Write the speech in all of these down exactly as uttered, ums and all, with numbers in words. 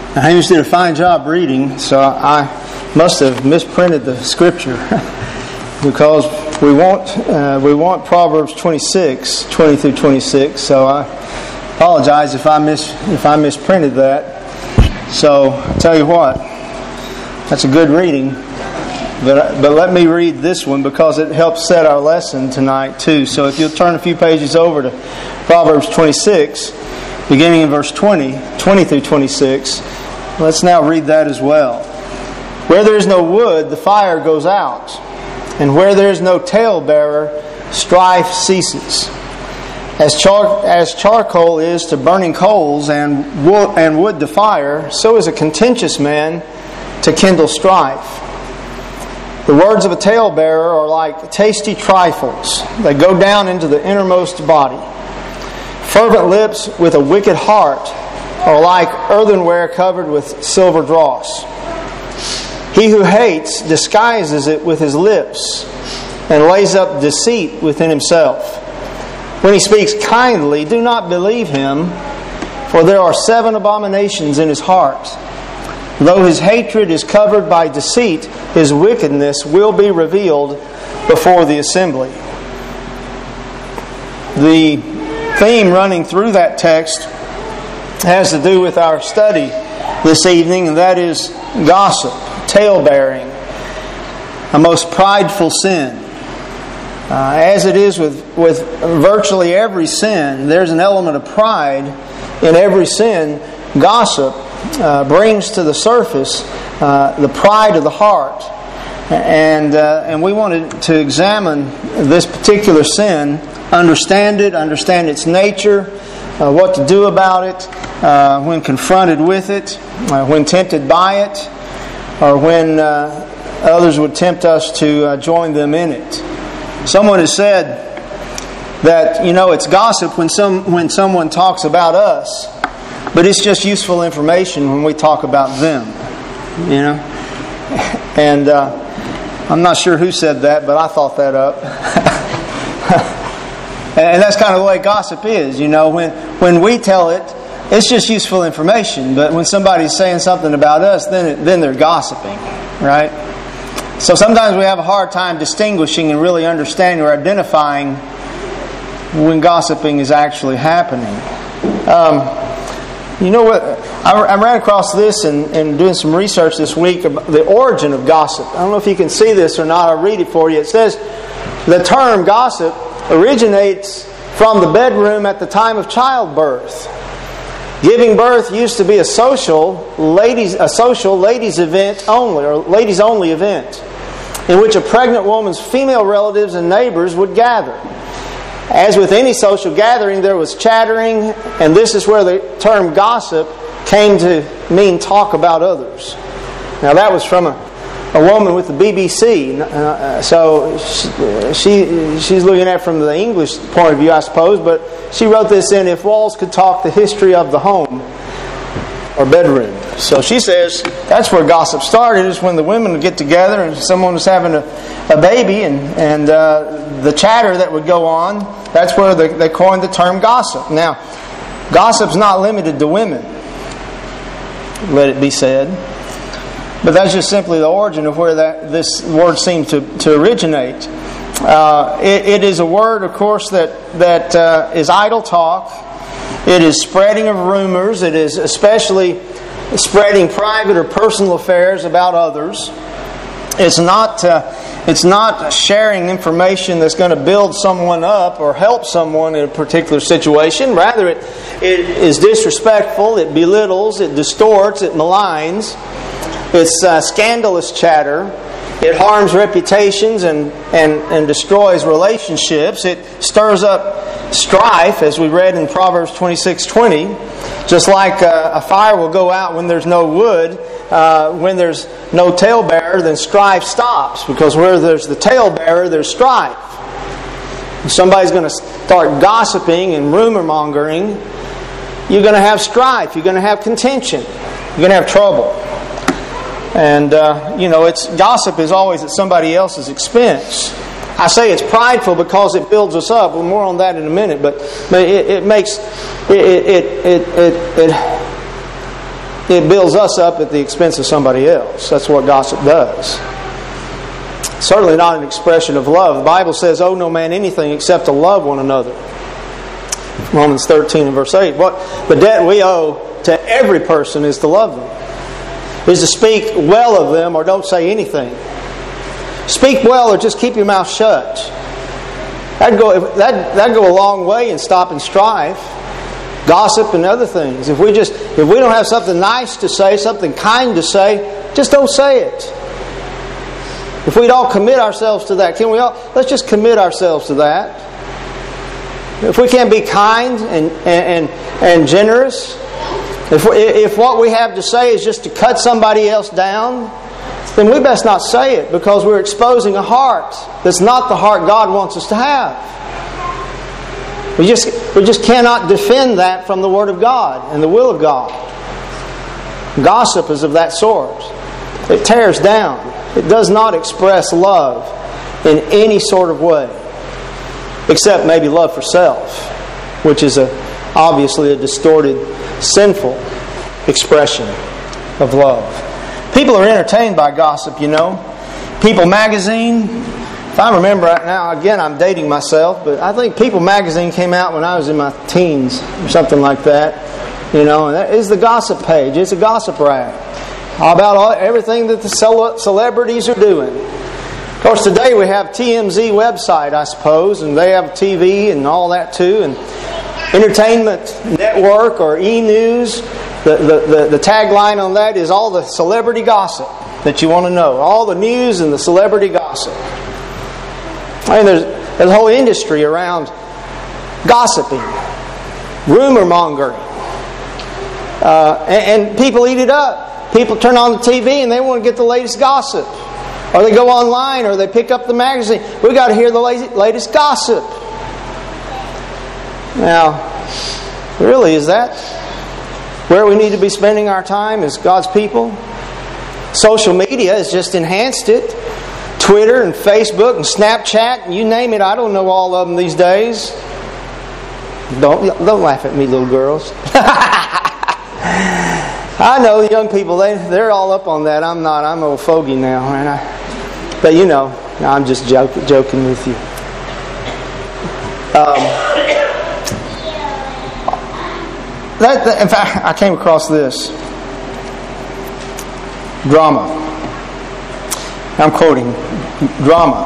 Hamish did a fine job reading, so I must have misprinted the scripture because we want uh, we want Proverbs twenty-six, twenty through twenty-six. So I apologize if I mis if I misprinted that. So I'll tell you what, that's a good reading, but but let me read this one because it helps set our lesson tonight too. So if you'll turn a few pages over to Proverbs twenty-six, beginning in verse twenty, twenty through twenty-six. Let's now read that as well. Where there is no wood, the fire goes out, and where there is no talebearer, strife ceases. As char- as charcoal is to burning coals, and wood, and wood to fire, so is a contentious man to kindle strife. The words of a talebearer are like tasty trifles. They go down into the innermost body. Fervent lips with a wicked heart are like earthenware covered with silver dross. He who hates disguises it with his lips and lays up deceit within himself. When he speaks kindly, do not believe him, for there are seven abominations in his heart. Though his hatred is covered by deceit, his wickedness will be revealed before the assembly. The theme running through that text has to do with our study this evening, and that is gossip, talebearing, a most prideful sin. Uh, as it is with, with virtually every sin, there's an element of pride in every sin. Gossip uh, brings to the surface uh, the pride of the heart. And, uh, and we wanted to examine this particular sin, understand it, understand its nature, uh, what to do about it, uh, when confronted with it, uh, when tempted by it, or when uh, others would tempt us to uh, join them in it. Someone has said that, you know, it's gossip when some when someone talks about us, but it's just useful information when we talk about them. You know? And uh, I'm not sure who said that, but I thought that up. And that's kind of the way gossip is. You know, when, when we tell it, it's just useful information. But when somebody's saying something about us, then it, then they're gossiping, right? So sometimes we have a hard time distinguishing and really understanding or identifying when gossiping is actually happening. Um, you know what? I, I ran across this in, in doing some research this week about the origin of gossip. I don't know if you can see this or not. I'll read it for you. It says the term gossip originates from the bedroom at the time of childbirth. Giving birth used to be a social ladies a social ladies event only, or ladies only event, in which a pregnant woman's female relatives and neighbors would gather. As with any social gathering, there was chattering, and this is where the term gossip came to mean talk about others. Now that was from a, a woman with the B B C, uh, so she, she she's looking at it from the English point of view, I suppose, but she wrote this in If Walls Could Talk, the History of the Home or Bedroom. So she says that's where gossip started, is when the women would get together and someone was having a, a baby, and, and uh, the chatter that would go on, that's where they, they coined the term gossip. Now, gossip's not limited to women, let it be said. But that's just simply the origin of where that this word seemed to, to originate. Uh, it, it is a word, of course, that, that uh, is idle talk. It is spreading of rumors. It is especially spreading private or personal affairs about others. It's not, uh, it's not sharing information that's going to build someone up or help someone in a particular situation. Rather, it, it is disrespectful. It belittles. It distorts. It maligns. It's uh, scandalous chatter. It harms reputations and, and, and destroys relationships. It stirs up strife, as we read in Proverbs twenty-six twenty. Just like a, a fire will go out when there's no wood, uh, when there's no talebearer, then strife stops. Because where there's the talebearer, there's strife. If somebody's going to start gossiping and rumor mongering, you're going to have strife. You're going to have contention. You're going to have trouble. And, uh, you know, it's gossip is always at somebody else's expense. I say it's prideful because it builds us up. Well, more on that in a minute. But it, it makes it it it it it it builds us up at the expense of somebody else. That's what gossip does. Certainly not an expression of love. The Bible says, "Owe no man anything except to love one another." Romans thirteen and verse eight. What the debt we owe to every person is to love them. Is to speak well of them or don't say anything. Speak well or just keep your mouth shut. That'd go, that'd, that'd go a long way in stopping strife, gossip, and other things. If we just if we don't have something nice to say, something kind to say, just don't say it. If we'd all commit ourselves to that, can we all? Let's just commit ourselves to that. If we can't be kind and and and, and generous, if we, if what we have to say is just to cut somebody else down, then we best not say it, because we're exposing a heart that's not the heart God wants us to have. We just we just cannot defend that from the Word of God and the will of God. Gossip is of that sort. It tears down. It does not express love in any sort of way, except maybe love for self, which is a, obviously a distorted, sinful expression of love. People are entertained by gossip, you know. People Magazine, if I remember right now, again I'm dating myself, but I think People Magazine came out when I was in my teens or something like that. You know, and that is the gossip page. It's a gossip rag about all, everything that the celebrities are doing. Of course, today we have T M Z website, I suppose, and they have T V and all that too, and Entertainment Network or E-News. The, the, the, the tagline on that is all the celebrity gossip that you want to know. All the news and the celebrity gossip. I mean, there's, there's a whole industry around gossiping, rumor mongering. Uh, and, and people eat it up. People turn on the T V and they want to get the latest gossip. Or they go online or they pick up the magazine. We've got to hear the latest gossip. Now, really, is that where we need to be spending our time as God's people? Social media has just enhanced it. Twitter and Facebook and Snapchat and you name it. I don't know all of them these days. Don't, don't laugh at me, little girls. I know the young people, they, they're all up on that. I'm not. I'm an old fogey now. And I, but you know, I'm just joke, joking with you. Um, that, that, in fact, I came across this. Drama. I'm quoting. Drama.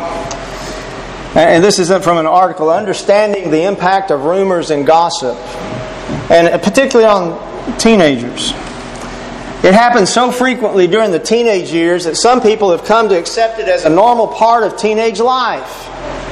And this is from an article, Understanding the Impact of Rumors and Gossip. And particularly on teenagers. It happens so frequently during the teenage years that some people have come to accept it as a normal part of teenage life.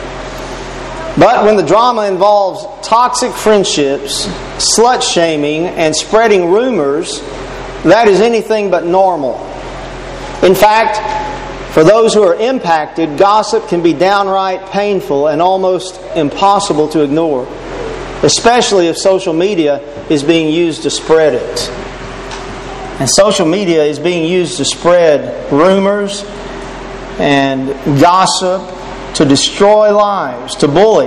But when the drama involves toxic friendships, slut-shaming, and spreading rumors, that is anything but normal. In fact, for those who are impacted, gossip can be downright painful and almost impossible to ignore, especially if social media is being used to spread it. And social media is being used to spread rumors and gossip, to destroy lives, to bully,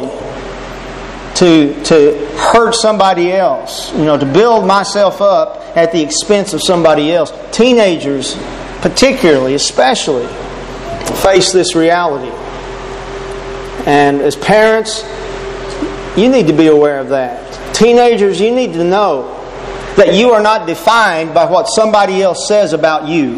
to to hurt somebody else, you know, to build myself up at the expense of somebody else. Teenagers, particularly, especially, face this reality. And as parents, you need to be aware of that. Teenagers, you need to know that you are not defined by what somebody else says about you.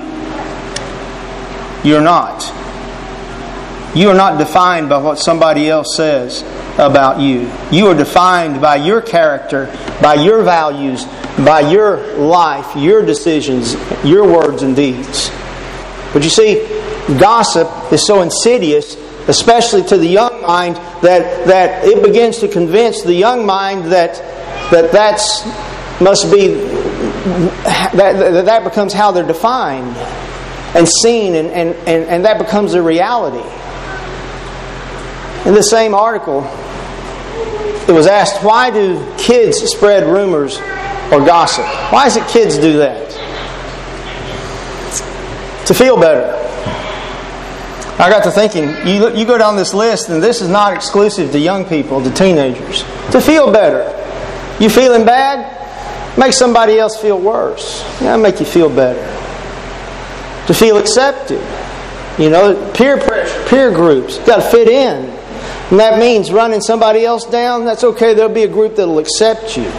You're not. You are not defined by what somebody else says about you. You are defined by your character, by your values, by your life, your decisions, your words and deeds. But you see, gossip is so insidious, especially to the young mind, that, that it begins to convince the young mind that that that's must be that, that that becomes how they're defined and seen, and, and, and, and that becomes a reality. In the same article, it was asked, why do kids spread rumors or gossip? Why is it kids do that? To feel better. I got to thinking, you, you go down this list, and this is not exclusive to young people, to teenagers. To feel better. You feeling bad? make somebody else feel worse. That'll make you feel better. To feel accepted. You know, peer pressure, peer groups. You've got to fit in. And that means running somebody else down. That's okay. There'll be a group that will accept you.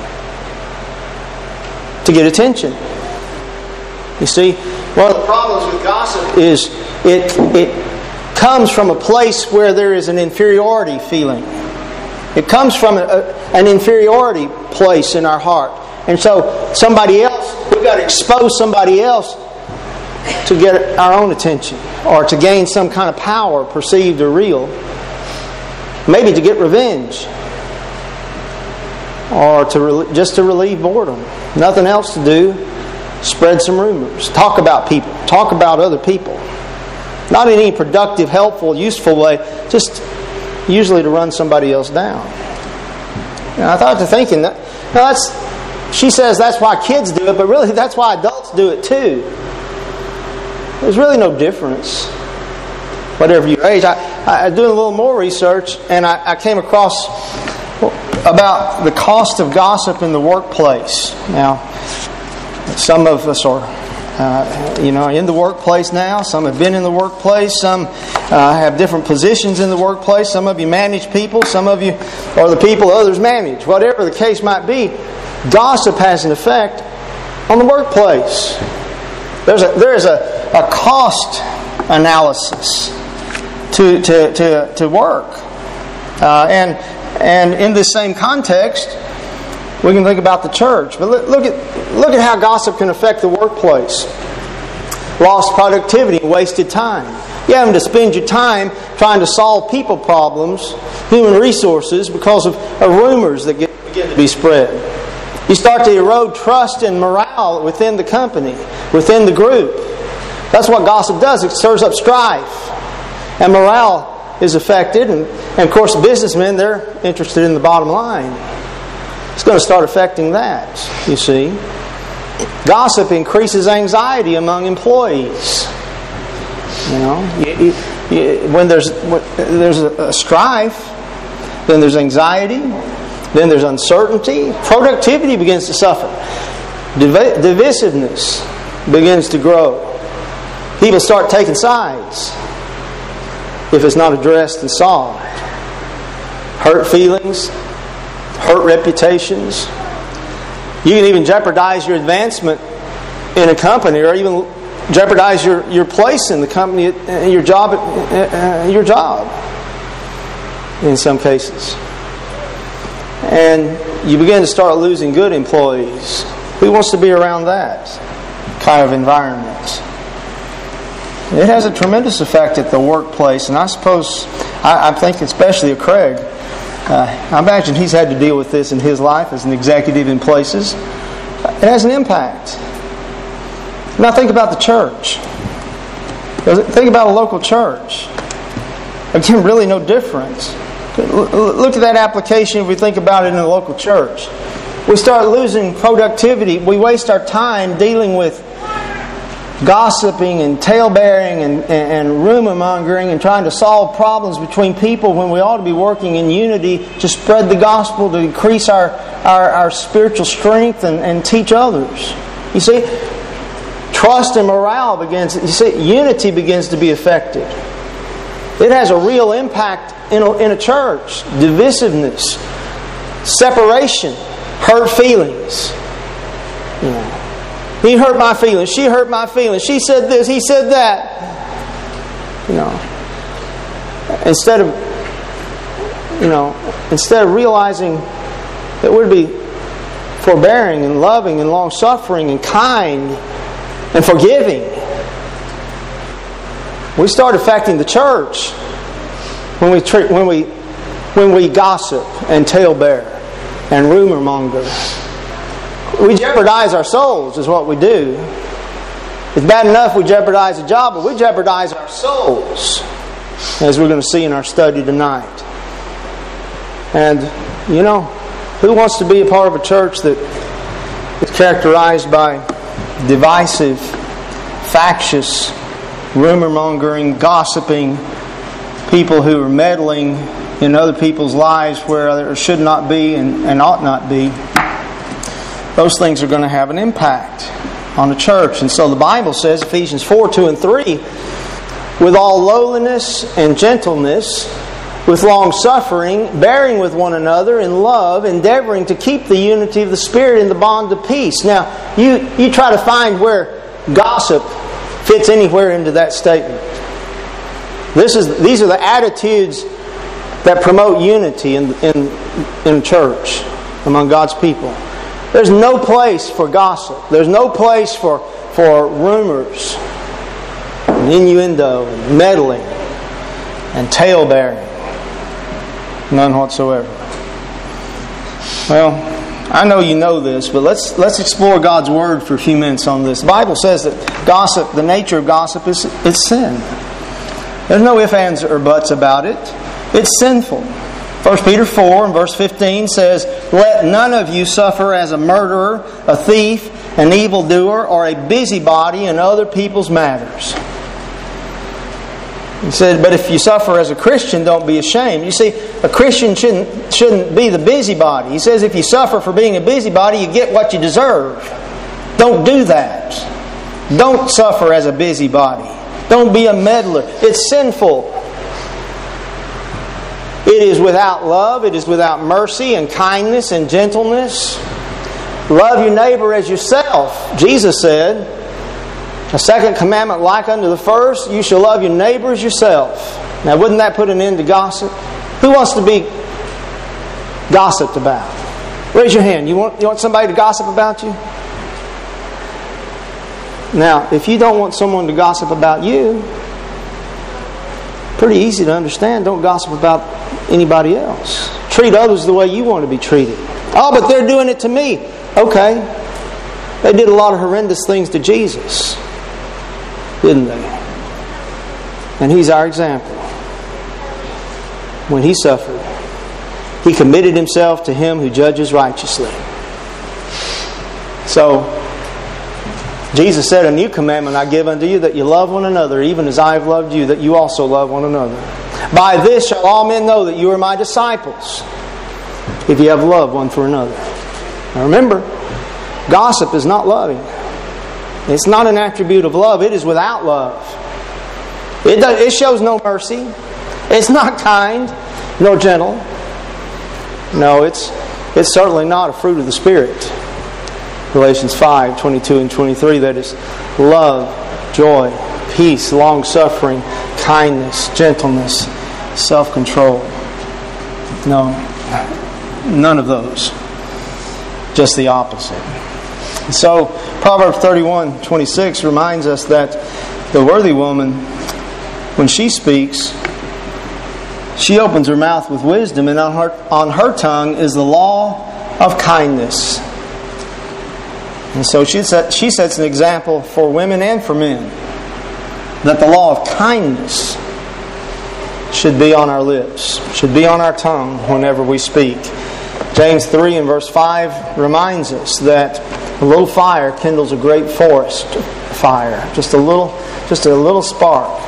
To get attention. You see, one of the problems with gossip is it it comes from a place where there is an inferiority feeling. It comes from a, a, an inferiority place in our heart. And so somebody else, we've got to expose somebody else to get our own attention, or to gain some kind of power, perceived or real. Maybe to get revenge, or to re- just to relieve boredom. Nothing else to do. Spread some rumors. Talk about people. Talk about other people. Not in any productive, helpful, useful way. Just usually to run somebody else down. And I thought to thinking that, now that's, she says that's why kids do it, but really that's why adults do it too. There's really no difference, whatever your age. I, I, I doing a little more research, and I, I came across about the cost of gossip in the workplace. Now, some of us are, uh, you know, in the workplace now. Some have been in the workplace. Some uh, have different positions in the workplace. Some of you manage people. Some of you are the people others manage. Whatever the case might be, gossip has an effect on the workplace. There's a there is a, a cost analysis to to to, to work, uh, and and in this same context, we can think about the church. But look, look at look at how gossip can affect the workplace. Lost productivity, wasted time. You're having to spend your time trying to solve people problems, human resources, because of, of rumors that get, begin to be spread. You start to erode trust and morale within the company, within the group. That's what gossip does. It stirs up strife. And morale is affected. And, and of course, businessmen, they're interested in the bottom line. It's going to start affecting that, you see. Gossip increases anxiety among employees. You know, you, you, you, when there's when there's a, a strife, then there's anxiety, then there's uncertainty. Productivity begins to suffer. Div- divisiveness begins to grow. People start taking sides if it's not addressed and solved. Hurt feelings, hurt reputations. You can even jeopardize your advancement in a company, or even jeopardize your, your place in the company, your job, uh, your job in some cases. And you begin to start losing good employees. Who wants to be around that kind of environment? It has a tremendous effect at the workplace, and I suppose, I, I think especially of Craig, uh, I imagine he's had to deal with this in his life as an executive in places. It has an impact. Now think about the church. Think about a local church. Again, really no difference. Look at that application if we think about it in a local church. We start losing productivity. We waste our time dealing with gossiping and talebearing and, and, and rumor mongering and trying to solve problems between people when we ought to be working in unity to spread the gospel, to increase our, our, our spiritual strength and, and teach others. You see, trust and morale begins, you see, unity begins to be affected. It has a real impact in a, in a church. Divisiveness, separation, hurt feelings. You know, he hurt my feelings. She hurt my feelings. She said this. He said that. You know, instead of, you know, instead of realizing that we're to be forbearing and loving and long-suffering and kind and forgiving, we start affecting the church when we treat, when we when we gossip and talebear and rumor monger. We jeopardize our souls, is what we do. It's bad enough we jeopardize a job, but we jeopardize our souls, as we're going to see in our study tonight. And, you know, who wants to be a part of a church that is characterized by divisive, factious, rumor-mongering, gossiping, people who are meddling in other people's lives where there should not be and, and ought not be? those things are going to have an impact on the church. And so the Bible says, Ephesians four, two and three, with all lowliness and gentleness, with long suffering, bearing with one another in love, endeavoring to keep the unity of the Spirit in the bond of peace. Now, you, you try to find where gossip fits anywhere into that statement. This is these are the attitudes that promote unity in in in church among God's people. There's no place for gossip. There's no place for for rumors, and innuendo, and meddling, and tale-bearing. None whatsoever. Well, I know you know this, but let's let's explore God's Word for a few minutes on this. The Bible says that gossip, the nature of gossip, is it's sin. There's no ifs, ands, or buts about it. It's sinful. First Peter four and verse fifteen says, "Let none of you suffer as a murderer, a thief, an evildoer, or a busybody in other people's matters." He said, but if you suffer as a Christian, don't be ashamed. You see, a Christian shouldn't shouldn't be the busybody. He says if you suffer for being a busybody, you get what you deserve. Don't do that. Don't suffer as a busybody. Don't be a meddler. It's sinful. It is without love. It is without mercy and kindness and gentleness. Love your neighbor as yourself. Jesus said, a second commandment like unto the first, you shall love your neighbor as yourself. Now, wouldn't that put an end to gossip? Who wants to be gossiped about? Raise your hand. You want, you want somebody to gossip about you? Now, if you don't want someone to gossip about you, pretty easy to understand. Don't gossip about anybody else. Treat others the way you want to be treated. Oh, but they're doing it to me. Okay. They did a lot of horrendous things to Jesus, didn't they? And He's our example. When He suffered, He committed Himself to Him who judges righteously. So, Jesus said, a new commandment I give unto you, that you love one another, even as I have loved you, that you also love one another. By this shall all men know that you are my disciples, if you have love one for another. Now remember, gossip is not loving. It's not an attribute of love. It is without love. It, does, it shows no mercy. It's not kind, nor gentle. No, it's it's certainly not a fruit of the Spirit. Galatians five, twenty-two and twenty-three, that is love, joy, peace, long-suffering, kindness, gentleness, self-control. No, none of those. Just the opposite. So, Proverbs thirty-one, twenty-six reminds us that the worthy woman, when she speaks, she opens her mouth with wisdom, and on her, on her tongue is the law of kindness. And so she, set, she sets an example for women and for men, that the law of kindness should be on our lips, should be on our tongue whenever we speak. James three and verse five reminds us that a little fire kindles a great forest fire. Just a little, just a little spark.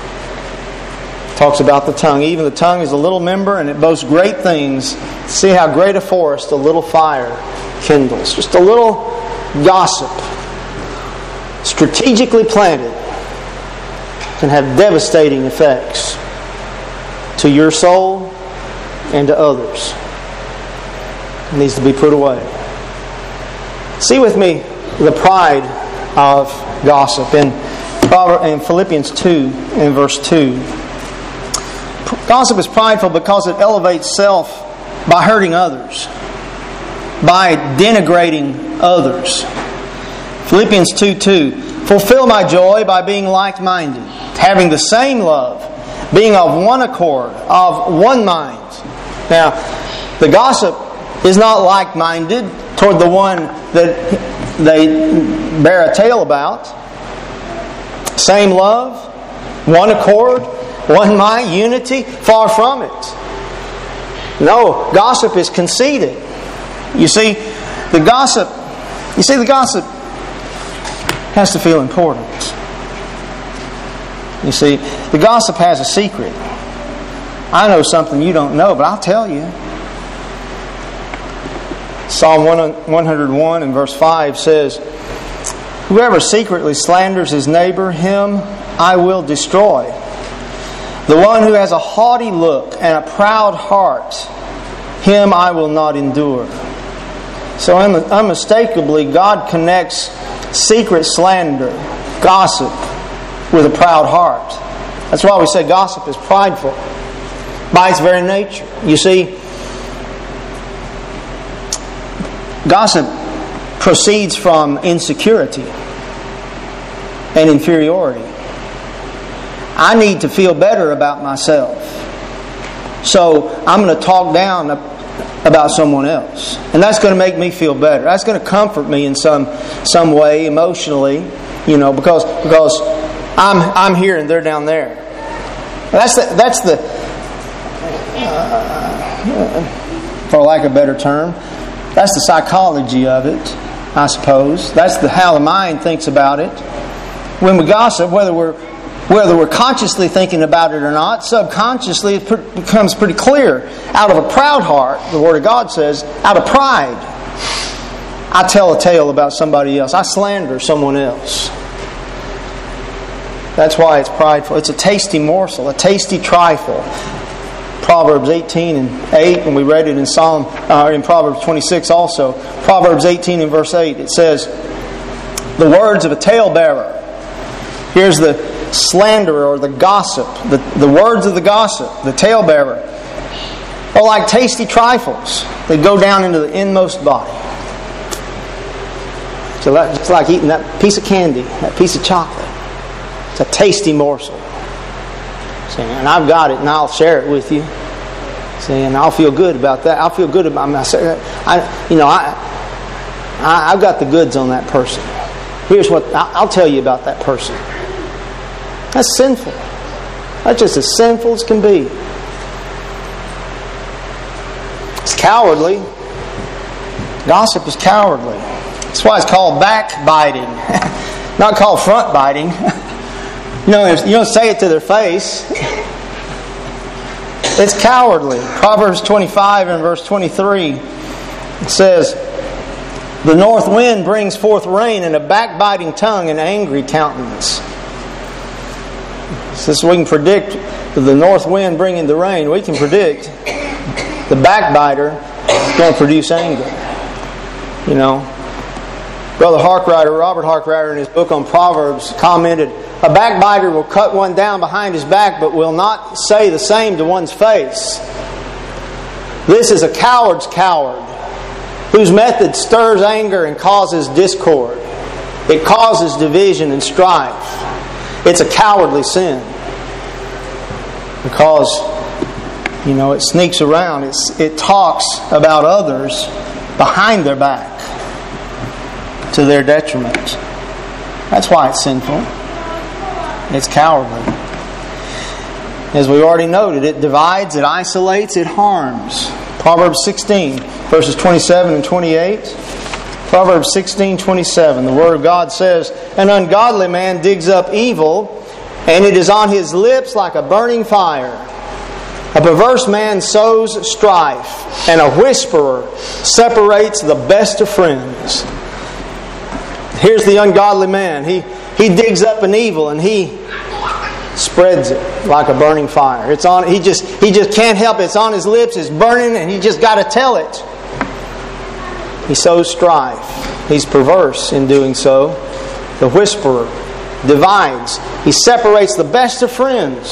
Talks about the tongue. Even the tongue is a little member, and it boasts great things. See how great a forest a little fire kindles. Just a little gossip, strategically planted, can have devastating effects to your soul and to others. It needs to be put away. See with me the pride of gossip in, in Philippians two in verse two. Gossip is prideful because it elevates self by hurting others, by denigrating others. Philippians two two. Fulfill my joy by being like-minded, having the same love, being of one accord, of one mind. Now, the gossip is not like-minded toward the one that they bear a tale about. Same love, one accord, one mind, unity, far from it. No, gossip is conceited. You see, the gossip, you see, the gossip has to feel important. You see, the gossip has a secret. I know something you don't know, but I'll tell you. Psalm one hundred one and verse five says, "Whoever secretly slanders his neighbor, him I will destroy. The one who has a haughty look and a proud heart, him I will not endure." So unmistakably, God connects secret slander, gossip, with a proud heart. That's why we say gossip is prideful by its very nature. You see, gossip proceeds from insecurity and inferiority. I need to feel better about myself, so I'm going to talk down about someone else, and that's going to make me feel better. That's going to comfort me in some some way emotionally, you know, because because I'm I'm here and they're down there. That's the that's the uh, for lack of a better term, that's the psychology of it, I suppose. That's the how the mind thinks about it. When we gossip, whether we're Whether we're consciously thinking about it or not, subconsciously it becomes pretty clear. Out of a proud heart, the Word of God says, out of pride, I tell a tale about somebody else. I slander someone else. That's why it's prideful. It's a tasty morsel, a tasty trifle. Proverbs eighteen and eight, and we read it in Psalm, uh, in Proverbs twenty-six also. Proverbs eighteen and verse eight, it says, "The words of a talebearer." Here's the slanderer or the gossip, the, the words of the gossip, the talebearer, are like tasty trifles. They go down into the inmost body. So that's it's like eating that piece of candy, that piece of chocolate. It's a tasty morsel. See, and I've got it, and I'll share it with you. See, and I'll feel good about that. I'll feel good about myself. I, you know, I, I, I've got the goods on that person. Here's what I'll tell you about that person. That's sinful. That's just as sinful as can be. It's cowardly. Gossip is cowardly. That's why it's called backbiting, not called front biting. You know, you don't say it to their face. It's cowardly. Proverbs twenty-five and verse twenty-three says, "The north wind brings forth rain, and a backbiting tongue an angry countenance." Since we can predict the north wind bringing the rain, we can predict the backbiter is going to produce anger. You know, Brother Harkrider, Robert Harkrider, in his book on Proverbs, commented, "A backbiter will cut one down behind his back, but will not say the same to one's face. This is a coward's coward, whose method stirs anger and causes discord. It causes division and strife. It's a cowardly sin, because, you know, it sneaks around. It's, it talks about others behind their back to their detriment. That's why it's sinful. It's cowardly. As we already noted, it divides, it isolates, it harms. Proverbs sixteen, verses twenty-seven and twenty-eight. Proverbs sixteen twenty-seven, the Word of God says, "An ungodly man digs up evil, and it is on his lips like a burning fire. A perverse man sows strife, and a whisperer separates the best of friends." Here's the ungodly man. He he digs up an evil, and he spreads it like a burning fire. It's on. He just he just can't help it. It's on his lips. It's burning, and he just got to tell it. He sows strife. He's perverse in doing so. The whisperer divides. He separates the best of friends.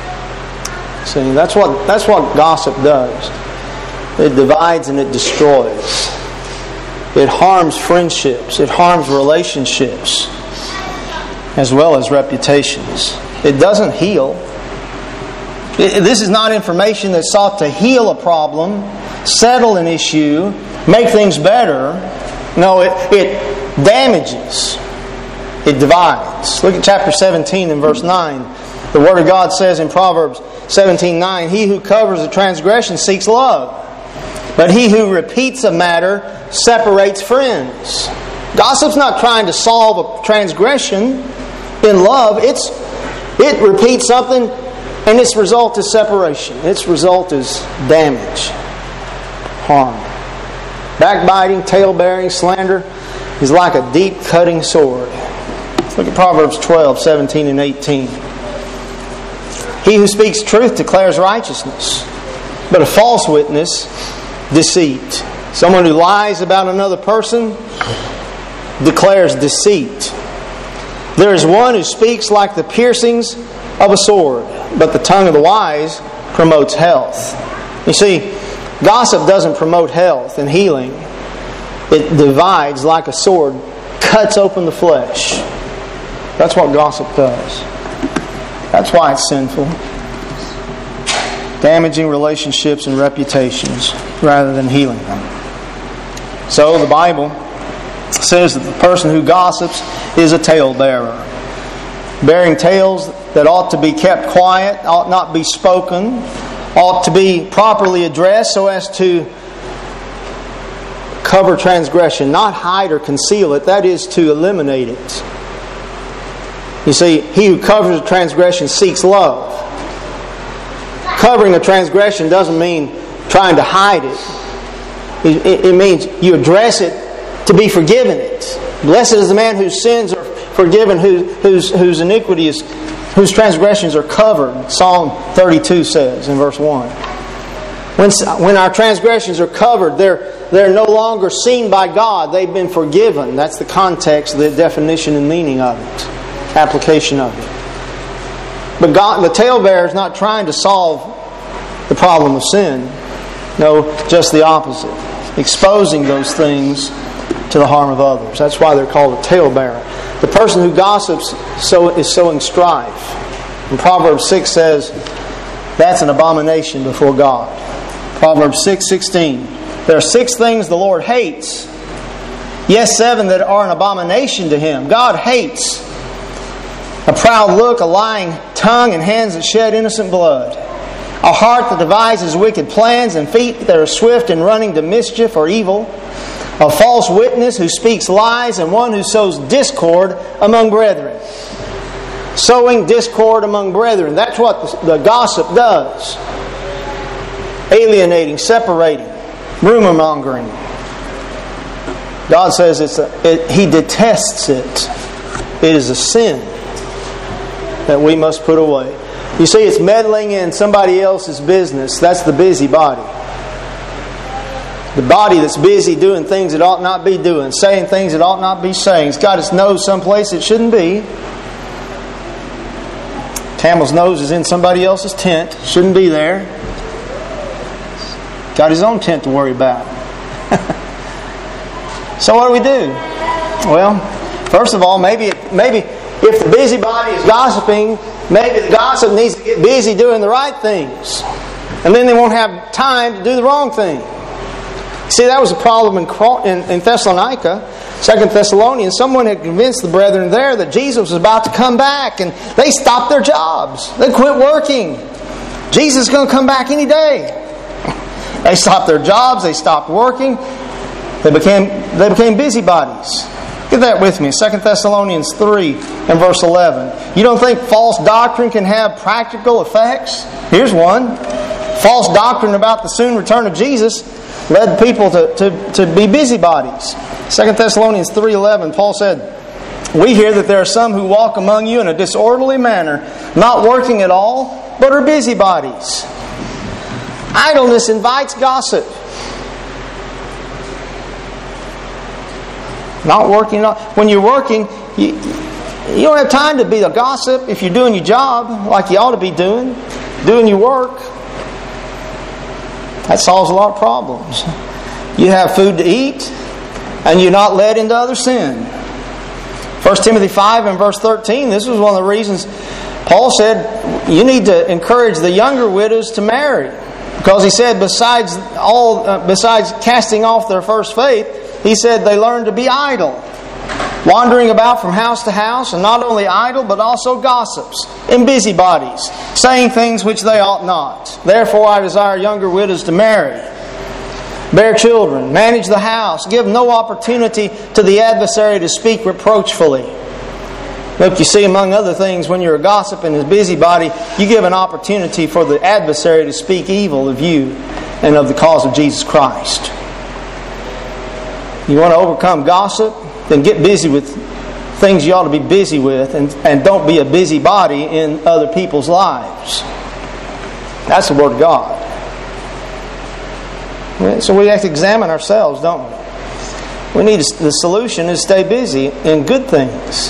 See, that's what that's what gossip does. It divides and it destroys. It harms friendships. It harms relationships, as well as reputations. It doesn't heal. It, this is not information that sought to heal a problem, settle an issue, make things better. No, it, it damages. It divides. Look at chapter seventeen and verse nine. The Word of God says in Proverbs seventeen nine, "He who covers a transgression seeks love, but he who repeats a matter separates friends." Gossip's not trying to solve a transgression in love. It's it repeats something, and its result is separation. Its result is damage, harm. Backbiting, tale-bearing, slander is like a deep cutting sword. Look at Proverbs twelve, seventeen and eighteen. He who speaks truth declares righteousness, but a false witness, deceit. Someone who lies about another person declares deceit. There is one who speaks like the piercings of a sword, but the tongue of the wise promotes health. You see, gossip doesn't promote health and healing. It divides like a sword, cuts open the flesh. That's what gossip does. That's why it's sinful. Damaging relationships and reputations rather than healing them. So the Bible says that the person who gossips is a talebearer. Bearing tales that ought to be kept quiet, ought not be spoken, ought to be properly addressed so as to cover transgression, not hide or conceal it. That is to eliminate it. You see, he who covers a transgression seeks love. Covering a transgression doesn't mean trying to hide it. It, it means you address it to be forgiven it. Blessed is the man whose sins are forgiven, who, whose, whose iniquity is, whose transgressions are covered. Psalm thirty-two says in verse one. When, when our transgressions are covered, they're, they're no longer seen by God. They've been forgiven. That's the context, the definition and meaning of it. Application of it. But God, the talebearer is not trying to solve the problem of sin. No, just the opposite. Exposing those things to the harm of others. That's why they're called a talebearer. The person who gossips so is sowing strife. And Proverbs six says that's an abomination before God. Proverbs six sixteen. There are six things the Lord hates. Yes, seven that are an abomination to Him. God hates a proud look, a lying tongue, and hands that shed innocent blood. A heart that devises wicked plans, and feet that are swift in running to mischief or evil. A false witness who speaks lies, and one who sows discord among brethren. Sowing discord among brethren. That's what the, the gossip does. Alienating, separating, rumor mongering. God says it's a, it, He detests it. It is a sin that we must put away. You see, it's meddling in somebody else's business. That's the busybody. The body that's busy doing things it ought not be doing, saying things it ought not be saying. It's got its nose someplace it shouldn't be. Camel's nose is in somebody else's tent. Shouldn't be there. Got his own tent to worry about. So what do we do? Well, first of all, maybe maybe if the busybody is gossiping, maybe the gossip needs to get busy doing the right things. And then they won't have time to do the wrong thing. See, that was a problem in, in, in Thessalonica, Second Thessalonians. Someone had convinced the brethren there that Jesus was about to come back, and they stopped their jobs. They quit working. Jesus is going to come back any day. They stopped their jobs. They stopped working. They became they became busybodies. Get that with me. Second Thessalonians three and verse eleven. You don't think false doctrine can have practical effects? Here's one. False doctrine about the soon return of Jesus led people to, to, to be busybodies. Second Thessalonians three eleven, Paul said, "We hear that there are some who walk among you in a disorderly manner, not working at all, but are busybodies." Idleness invites gossip. Not working. When you're working, you, you don't have time to be a gossip if you're doing your job like you ought to be doing, doing your work. That solves a lot of problems. You have food to eat, and you're not led into other sin. First Timothy five and verse thirteen, this was one of the reasons Paul said you need to encourage the younger widows to marry. Because he said besides all, uh, besides casting off their first faith, he said they learned to be idle, wandering about from house to house, and not only idle, but also gossips and busybodies, saying things which they ought not. Therefore I desire younger widows to marry, bear children, manage the house, give no opportunity to the adversary to speak reproachfully. Look, you see, among other things, when you're a gossip and a busybody, you give an opportunity for the adversary to speak evil of you and of the cause of Jesus Christ. You want to overcome gossip? Then get busy with things you ought to be busy with, and, and don't be a busybody in other people's lives. That's the Word of God. So we have to examine ourselves, don't we? We need to, the solution is stay busy in good things.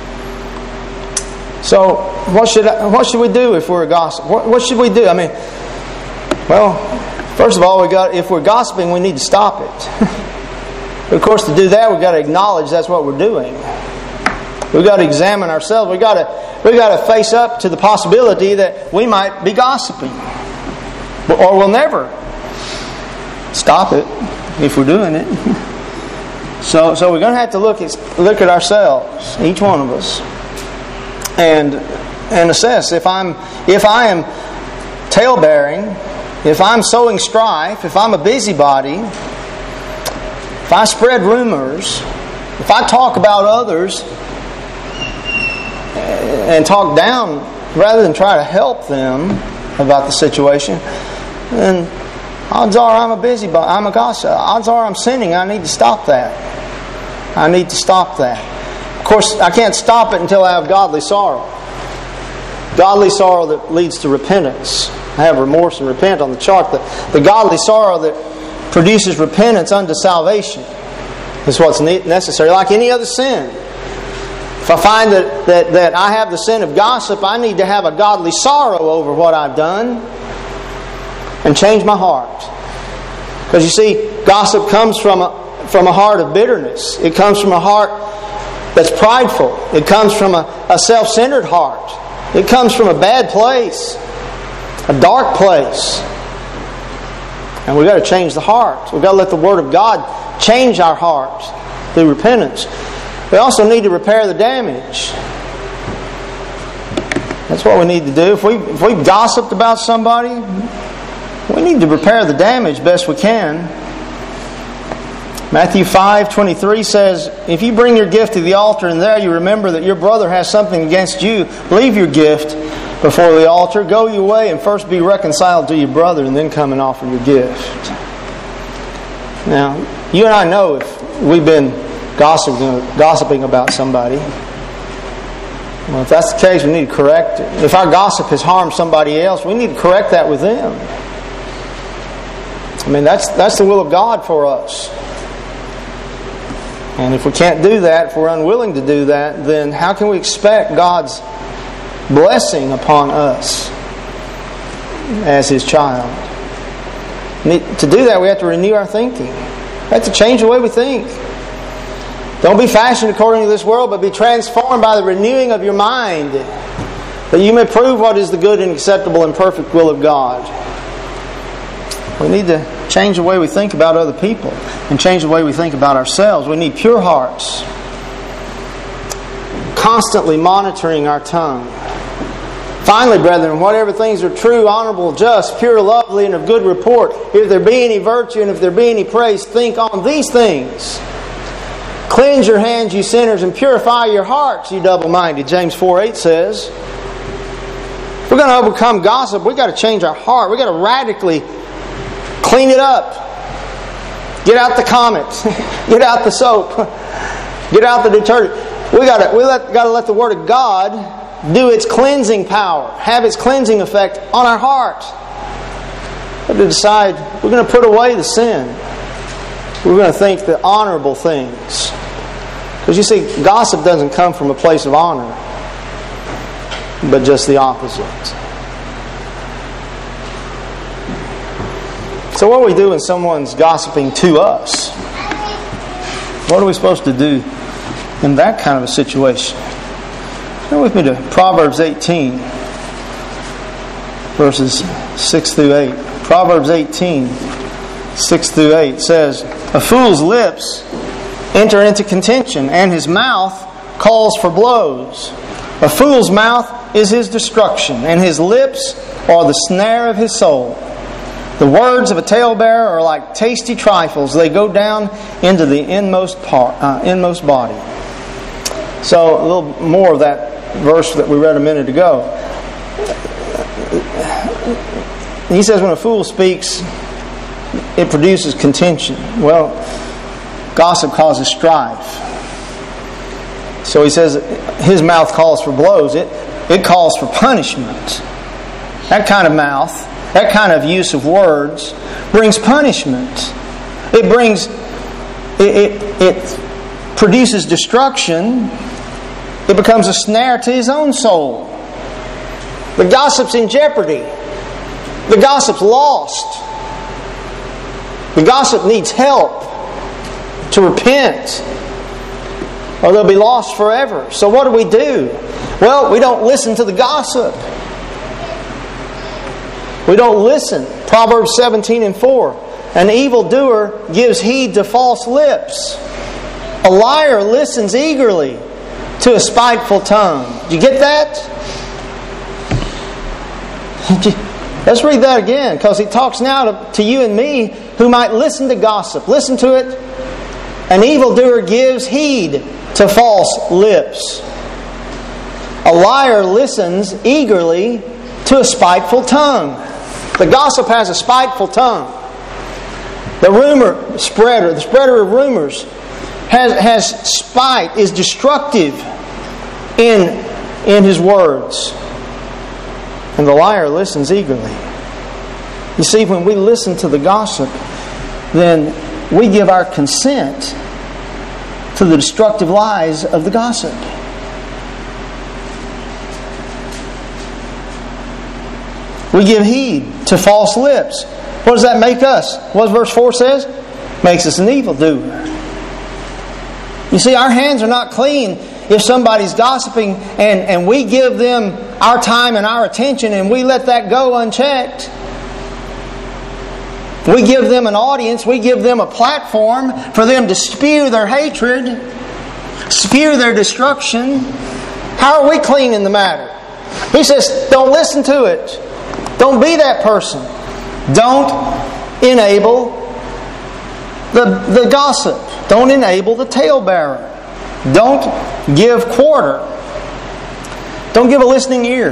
So what should I, what should we do if we're a gossip? What, what should we do? I mean, well, first of all, we got if we're gossiping, we need to stop it. Of course, to do that, we've got to acknowledge that's what we're doing. We've got to examine ourselves. We've got to, we've got to face up to the possibility that we might be gossiping. Or we'll never stop it if we're doing it. So so we're going to have to look at, look at ourselves, each one of us, and and assess if I'm if I am talebearing, if I'm sowing strife, if I'm a busybody, if I spread rumors, if I talk about others and talk down rather than try to help them about the situation, then odds are I'm a busybody, I'm a gossip. Odds are I'm sinning. I need to stop that. I need to stop that. Of course, I can't stop it until I have godly sorrow. Godly sorrow that leads to repentance. I have remorse and repent on the chart. The, the godly sorrow that produces repentance unto salvation is what's necessary. Like any other sin. If I find that, that, that I have the sin of gossip, I need to have a godly sorrow over what I've done and change my heart. Because you see, gossip comes from a, from a heart of bitterness. It comes from a heart that's prideful. It comes from a, a self-centered heart. It comes from a bad place, a dark place. And we've got to change the heart. We've got to let the Word of God change our heart through repentance. We also need to repair the damage. That's what we need to do. If we if we've gossiped about somebody, we need to repair the damage best we can. Matthew five twenty-three says, if you bring your gift to the altar and there you remember that your brother has something against you, leave your gift before the altar, go your way and first be reconciled to your brother and then come and offer your gift. Now, you and I know if we've been gossiping, gossiping about somebody. Well, if that's the case, we need to correct it. If our gossip has harmed somebody else, we need to correct that with them. I mean, that's that's the will of God for us. And if we can't do that, if we're unwilling to do that, then how can we expect God's blessing upon us as His child? To do that, we have to renew our thinking. We have to change the way we think. Don't be fashioned according to this world, but be transformed by the renewing of your mind, that you may prove what is the good and acceptable and perfect will of God. We need to change the way we think about other people and change the way we think about ourselves. We need pure hearts. Constantly monitoring our tongue. Finally, brethren, whatever things are true, honorable, just, pure, lovely, and of good report, if there be any virtue and if there be any praise, think on these things. Cleanse your hands, you sinners, and purify your hearts, you double-minded. James four eight says. If we're going to overcome gossip, we've got to change our heart. We've got to radically clean it up. Get out the Comet. Get out the soap. Get out the detergent. We got to we let, got to let the Word of God do its cleansing power, have its cleansing effect on our heart. We have to decide we're going to put away the sin. We're going to think the honorable things. Because you see, gossip doesn't come from a place of honor, but just the opposite. So what do we do when someone's gossiping to us? What are we supposed to do in that kind of a situation? Turn with me to Proverbs eighteen, verses six through eight. Proverbs eighteen, six through eight says, a fool's lips enter into contention, and his mouth calls for blows. A fool's mouth is his destruction, and his lips are the snare of his soul. The words of a talebearer are like tasty trifles. They go down into the inmost part, uh, inmost body. So a little more of that verse that we read a minute ago. He says when a fool speaks, it produces contention. Well, Gossip causes strife. So he says his mouth calls for blows. It, it calls for punishment. That kind of mouth, that kind of use of words brings punishment. It brings, it, it, it produces destruction. It becomes a snare to his own soul. The gossip's in jeopardy. The gossip's lost. The gossip needs help to repent, or they'll be lost forever. So what do we do? Well, we don't listen to the gossip. We don't listen. Proverbs seventeen and four. An evildoer gives heed to false lips. A liar listens eagerly to a spiteful tongue. Did you get that? Let's read that again, because he talks now to, to you and me who might listen to gossip. Listen to it. An evildoer gives heed to false lips. A liar listens eagerly to a spiteful tongue. The gossip has a spiteful tongue. The rumor spreader, the spreader of rumors, has, has spite, is destructive in, in his words. And the liar listens eagerly. You see, when we listen to the gossip, then we give our consent to the destructive lies of the gossip. We give heed to false lips. What does that make us? What verse four says? Makes us an evildoer. You see, our hands are not clean if somebody's gossiping and, and we give them our time and our attention and we let that go unchecked. We give them an audience, we give them a platform for them to spew their hatred, spew their destruction. How are we clean in the matter? He says, don't listen to it. Don't be that person. Don't enable the, the gossip. Don't enable the talebearer. Don't give quarter. Don't give a listening ear.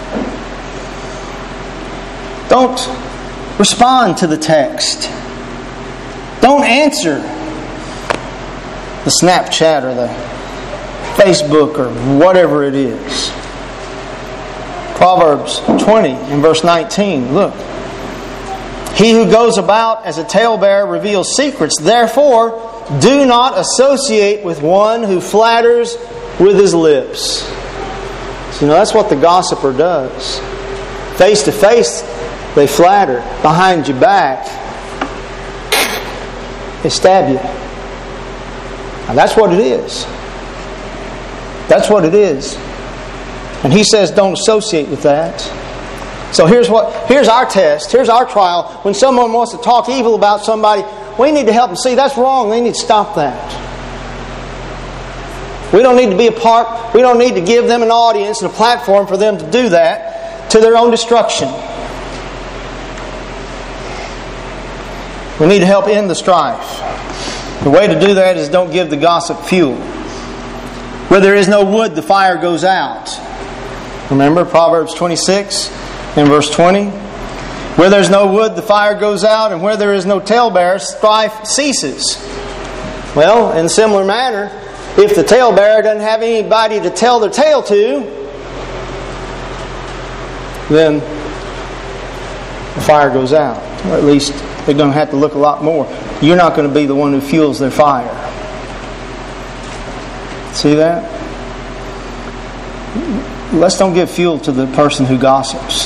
Don't respond to the text. Don't answer the Snapchat or the Facebook or whatever it is. Proverbs twenty and verse nineteen. Look. He who goes about as a talebearer reveals secrets. Therefore, do not associate with one who flatters with his lips. So, you know, that's what the gossiper does. Face to face, they flatter. Behind your back, they stab you. Now, that's what it is. That's what it is. And he says don't associate with that. So here's what here's our test. Here's our trial. When someone wants to talk evil about somebody, we need to help them see that's wrong. They need to stop that. We don't need to be a part. We don't need to give them an audience and a platform for them to do that to their own destruction. We need to help end the strife. The way to do that is don't give the gossip fuel. Where there is no wood, the fire goes out. Remember Proverbs twenty-six and verse twenty? Where there's no wood, the fire goes out, and where there is no talebearer, strife ceases. Well, in a similar manner, if the talebearer doesn't have anybody to tell their tale to, then the fire goes out. Or at least they're going to have to look a lot more. You're not going to be the one who fuels their fire. See that? Let's don't give fuel to the person who gossips.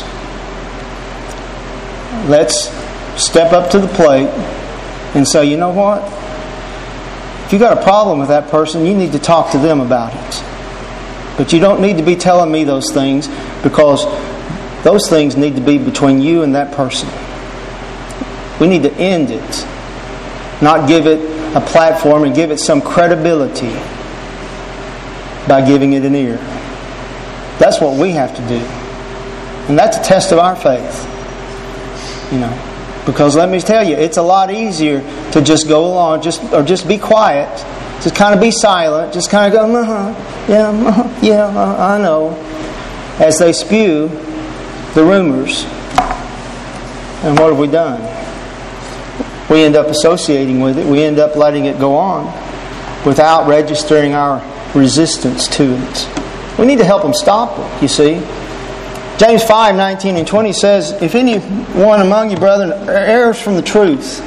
Let's step up to the plate and say, you know what? If you got a problem with that person, you need to talk to them about it. But you don't need to be telling me those things, because those things need to be between you and that person. We need to end it, not give it a platform and give it some credibility by giving it an ear. That's what we have to do. And that's a test of our faith. You know, because let me tell you, it's a lot easier to just go along, just or just be quiet, just kind of be silent, just kind of go, uh-huh, yeah, uh-huh, yeah, uh, I know, as they spew the rumors. And what have we done? we end up associating with it. We end up letting it go on without registering our resistance to it. We need to help them stop it, you see. James five, nineteen and twenty says, if anyone among you, brethren, errs from the truth.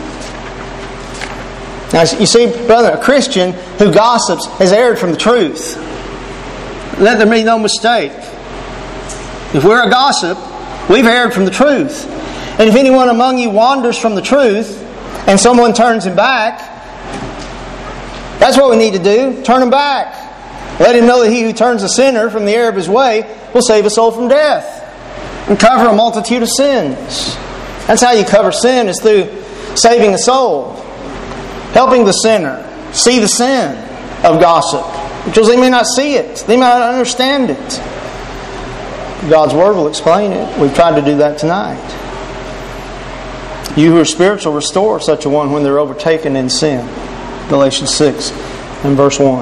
Now, you see, brother, a Christian who gossips has erred from the truth. Let there be no mistake. If we're a gossip, we've erred from the truth. And if anyone among you wanders from the truth, and someone turns him back, that's what we need to do. Turn him back. Let him know that he who turns a sinner from the error of his way will save a soul from death and cover a multitude of sins. That's how you cover sin, is through saving a soul. Helping the sinner see the sin of gossip. Because they may not see it. They may not understand it. God's Word will explain it. We've tried to do that tonight. You who are spiritual, restore such a one when they're overtaken in sin. Galatians six and verse one.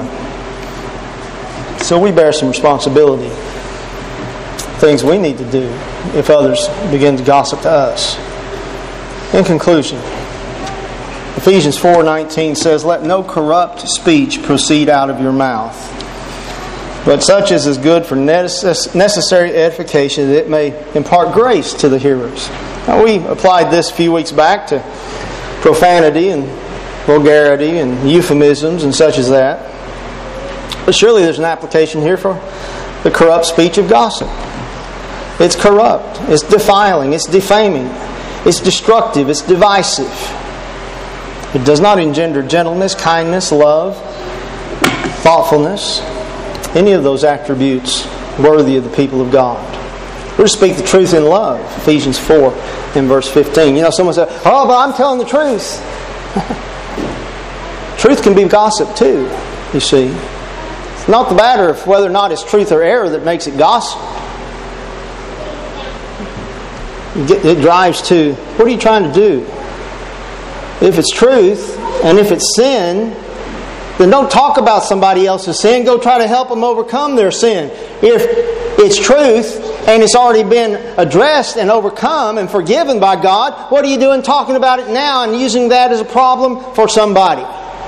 So we bear some responsibility. Things we need to do if others begin to gossip to us. In conclusion, Ephesians four nineteen says, let no corrupt speech proceed out of your mouth, but such as is good for necessary edification, that it may impart grace to the hearers. Now, we applied this a few weeks back to profanity and vulgarity and euphemisms and such as that. But surely there's an application here for the corrupt speech of gossip. It's corrupt, it's defiling, it's defaming, it's destructive, it's divisive. It does not engender gentleness, kindness, love, thoughtfulness, any of those attributes worthy of the people of God. We're to speak the truth in love. Ephesians four and verse fifteen. You know, someone said, oh, but I'm telling the truth. Truth can be gossip too, you see. It's not the matter of whether or not it's truth or error that makes it gossip. It drives to, what are you trying to do? If it's truth, and if it's sin, then don't talk about somebody else's sin. Go try to help them overcome their sin. If it's truth, and it's already been addressed and overcome and forgiven by God, what are you doing talking about it now and using that as a problem for somebody?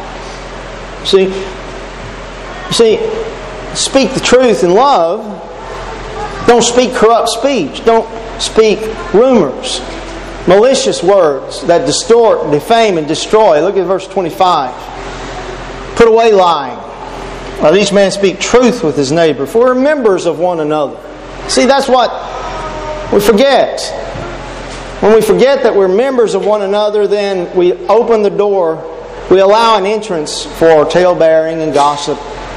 See, you see, speak the truth in love. Don't speak corrupt speech. Don't speak rumors. Malicious words that distort, defame, and destroy. Look at verse twenty-five. Put away lying. Let each man speak truth with his neighbor, for we're members of one another. See, that's what we forget. When we forget that we're members of one another, then we open the door, we allow an entrance for tale-bearing and gossip,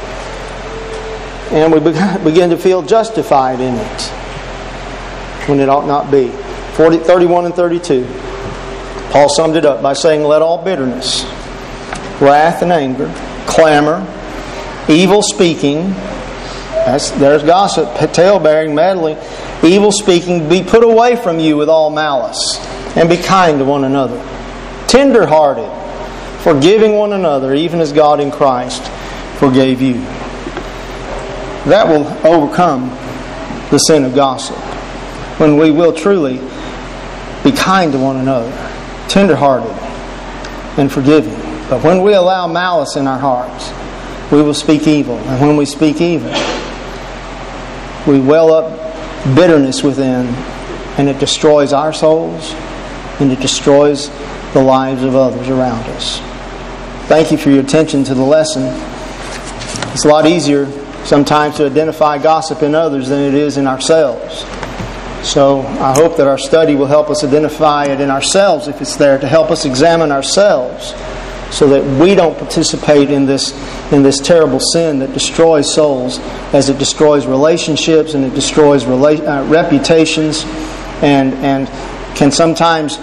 and we begin to feel justified in it when it ought not be. forty, thirty-one and thirty-two. Paul summed it up by saying, let all bitterness, wrath and anger, clamor, evil speaking, that's, there's gossip, tale-bearing, meddling, evil speaking, be put away from you with all malice, and be kind to one another, tender-hearted, forgiving one another, even as God in Christ forgave you. That will overcome the sin of gossip, when we will truly be kind to one another, tender-hearted, and forgiving. But when we allow malice in our hearts, we will speak evil. And when we speak evil, we well up bitterness within, and it destroys our souls, and it destroys the lives of others around us. Thank you for your attention to the lesson. It's a lot easier sometimes to identify gossip in others than it is in ourselves. So I hope that our study will help us identify it in ourselves if it's there, to help us examine ourselves so that we don't participate in this in this terrible sin that destroys souls, as it destroys relationships and it destroys rela- uh, reputations and and can sometimes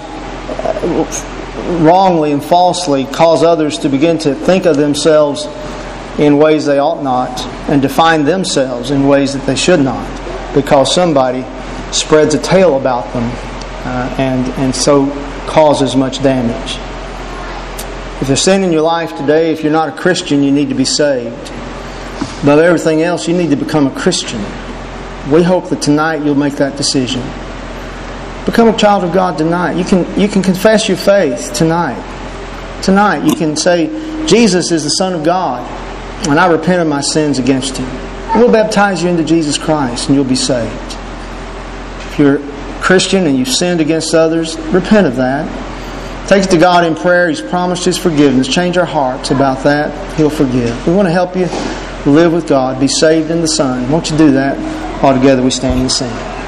wrongly and falsely cause others to begin to think of themselves in ways they ought not and define themselves in ways that they should not, because somebody spreads a tale about them uh, and, and so causes much damage. If there's sin in your life today, if you're not a Christian, you need to be saved. Above everything else, you need to become a Christian. We hope that tonight you'll make that decision. Become a child of God tonight. You can, you can confess your faith tonight. Tonight, you can say, Jesus is the Son of God, and I repent of my sins against Him. We'll baptize you into Jesus Christ, and you'll be saved. If you're a Christian and you've sinned against others, repent of that. Take it to God in prayer. He's promised His forgiveness. Change our hearts about that. He'll forgive. We want to help you live with God, be saved in the Son. Won't you do that? All together we stand and sing.